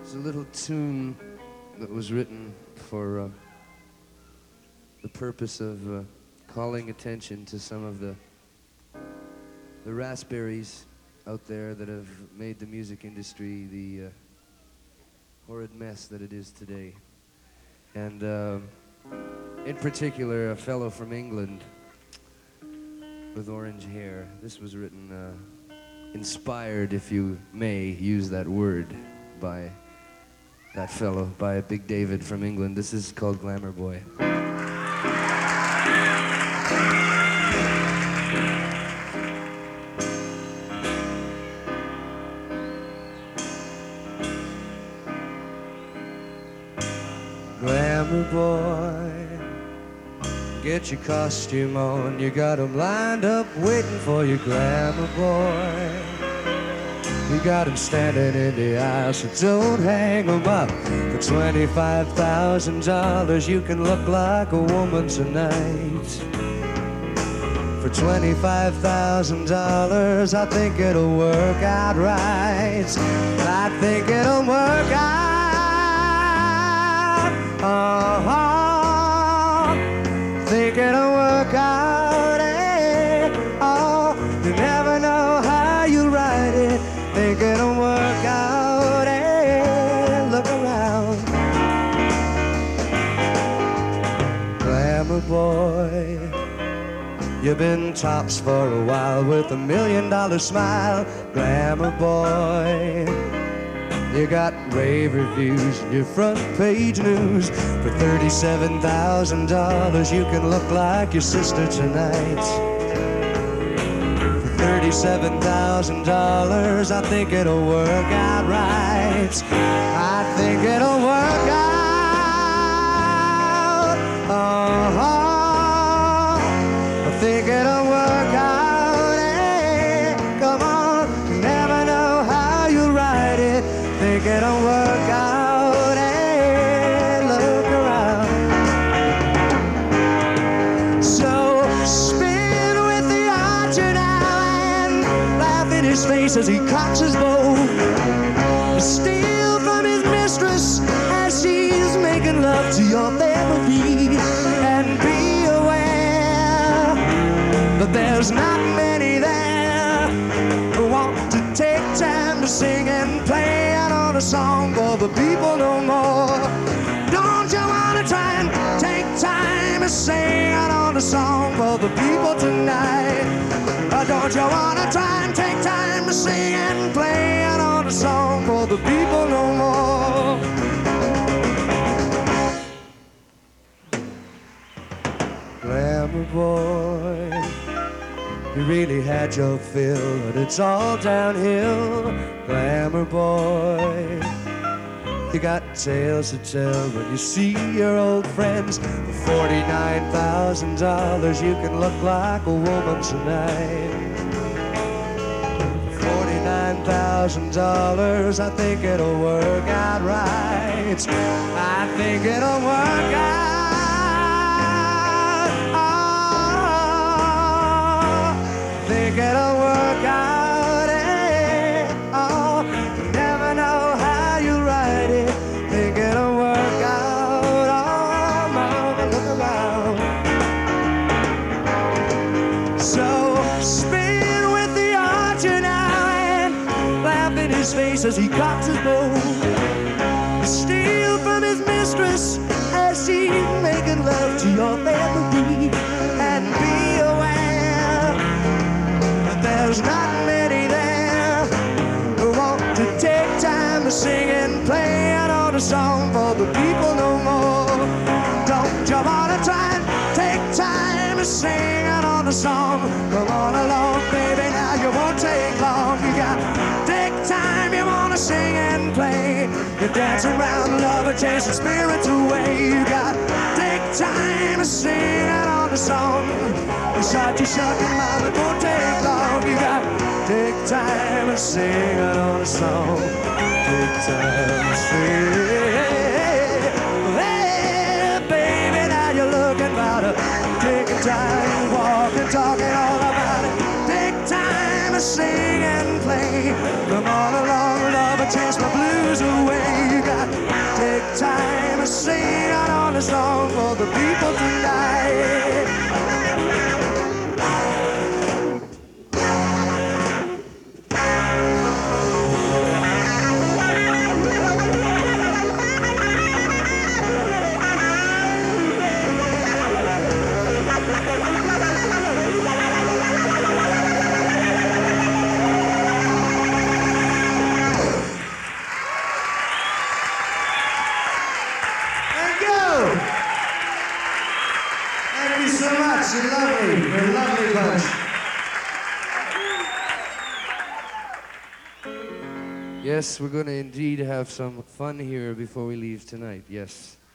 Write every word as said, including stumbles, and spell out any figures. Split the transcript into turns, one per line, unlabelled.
It's a little tune that was written for uh, the purpose of uh, calling attention to some of the the raspberries out there that have made the music industry the uh, horrid mess that it is today. And uh, in particular, a fellow from England with orange hair. This was written, uh, inspired, if you may use that word, by that fellow, by Big David from England. This is called Glamour Boy. Glamour boy, get your costume on. You got 'em lined up waiting for you, glamour boy. You got 'em standing in the aisle, so don't hang 'em up. For twenty-five thousand dollars you can look like a woman tonight. For twenty-five thousand dollars I think it'll work out right. I think it'll work out. Uh-huh. Think it'll work out, eh? Oh, you never know how you write it. Think it'll work out, eh? Look around. Glamour boy, you've been tops for a while with a million dollar smile. Glamour boy, you got rave reviews in your front page news. For thirty-seven thousand dollars you can look like your sister tonight. For thirty-seven thousand dollars I think it'll work out right. I think it'll work out. Uh-huh. I think it'll work out, eh? Come on, you never know how you write it. Think it'll work out, eh? Look around. So spin with the archer now and laugh in his face as he cocks his bow. Steal from his mistress as she's making love to your therapy. And be aware that there's not many there who want to take time to sing and play out on a song for the people no more. Don't you wanna try and take time to sing out on a song for the people tonight? Or don't you wanna try and take time to sing and play out on a song for the people no more? Glamour boy, you really had your fill, but it's all downhill. Glamour boy, you got tales to tell when you see your old friends. For forty-nine thousand dollars you can look like a woman tonight. For forty-nine thousand dollars I think it'll work out right. I think it'll work out. Think it'll work out, eh? Oh, you never know how you write it. Think it'll work out. Oh, mama, look around. So spin with the archer now and laugh in his face as he cocks his bow. Steal from his mistress as she's making love to your family. And be aware that there's not many there who want to take time to sing and play out on a song for the people no more. Don't you wanna try and take time to sing out on a song? Come on along, baby, now you won't take long. You got take time, you wanna sing and play. You dance around, love and chase the spirits away. You got take time to sing out on a song. You shot, you shut your mouth, it won't take long. You got take time to sing out on a song. Take time to sing. Hey, baby, now you're looking about it. Taking time, walking, talking all about it. Take time to sing and play. Come on along, love and chase my blues away. You take time to sing out on a song for the people tonight. Thank you so much. You're lovely. You're a lovely bunch. Yes, we're going to indeed have some fun here before we leave tonight. Yes.